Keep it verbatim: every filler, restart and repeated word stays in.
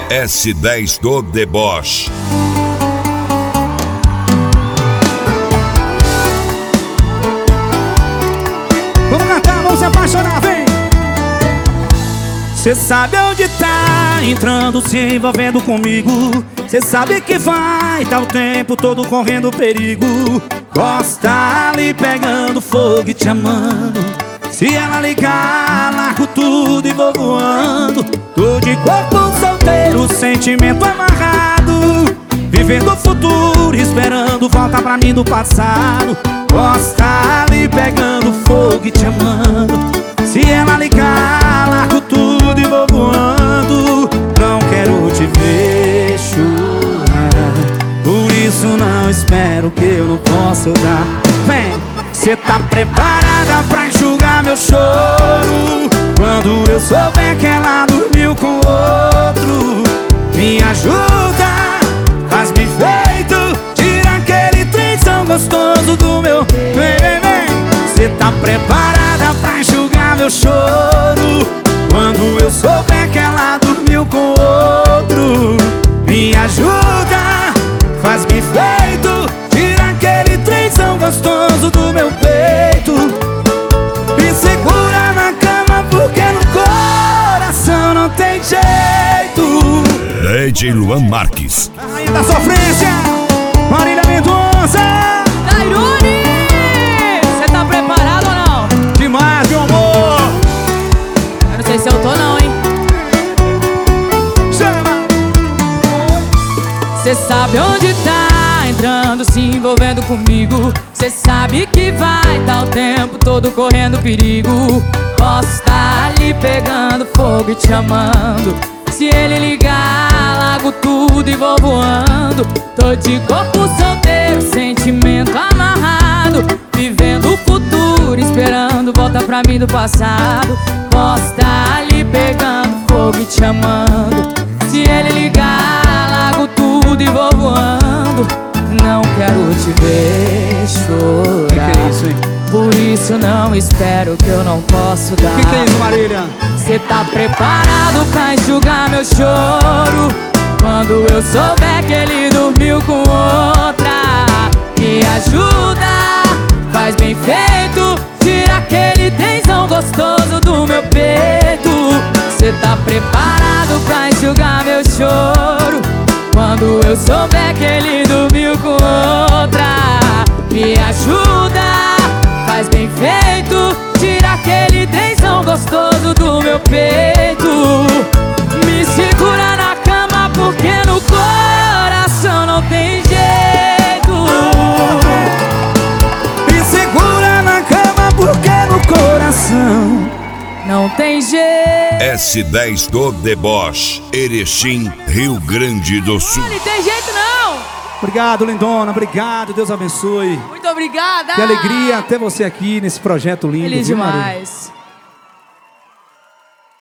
S dez do deboche. Vamos cantar, vamos se apaixonar, vem! Cê sabe onde tá entrando, se envolvendo comigo. Cê sabe que vai, tá o tempo todo correndo perigo. Gosta ali pegando fogo e te amando. Se ela ligar, largo tudo e vou voando. Tô de corpo solteiro, sentimento amarrado, vivendo o futuro, esperando volta pra mim do passado. Gosta ali pegando fogo e te amando. Se ela ligar, largo tudo e vou voando. Não quero te ver chorar, por isso não espero que eu não possa dar. Vem! Cê tá preparada pra enxugar meu choro quando eu souber que ela dormiu com outro? Me ajuda, faz-me feito, tira aquele trem tão gostoso do meu. Vem, vem, vem. Cê tá preparada pra enxugar meu choro quando eu souber que ela dormiu com outro? Me ajuda, faz-me feito, tira aquele trem tão gostoso do meu peito. Me segura na cama porque no coração não tem jeito. D J Luan Marques. Aí da sofrência, Marília Mendonça. Tairone, cê tá preparado ou não? Demais, meu amor. Eu não sei se eu tô não, hein? Chama. Cê sabe onde tá entrando, se envolvendo comigo. Cê sabe que vai, tá o tempo todo correndo perigo. Posso estar ali pegando fogo e te amando. Se ele ligar, largo tudo e vou voando. Tô de corpo solteiro, sentimento amarrado, vivendo o futuro, esperando volta pra mim do passado. Posso estar ali pegando fogo e te amando. Se ele ligar, largo tudo e vou voando. Não quero te ver chorar, Que que é isso, hein? por isso não espero que eu não posso dar. Que que é isso, Marília? Cê tá preparado pra enxugar meu choro quando eu souber que ele dormiu com outra? Me ajuda, faz bem feito, tira aquele tensão gostoso do meu peito. Cê tá preparado pra enxugar meu choro quando eu souber que ele dormiu com outra? Me ajuda, faz bem feito, tira aquele tensão gostoso do meu peito. Me segura na cama porque no coração não tem jeito. Me segura na cama porque no coração não tem jeito. S dez do deboche, Erechim, Rio Grande do Sul. Não tem jeito não. Obrigado, lindona, obrigado, Deus abençoe. Muito obrigada. Que alegria ter você aqui nesse projeto lindo. Feliz viu, Marília? demais.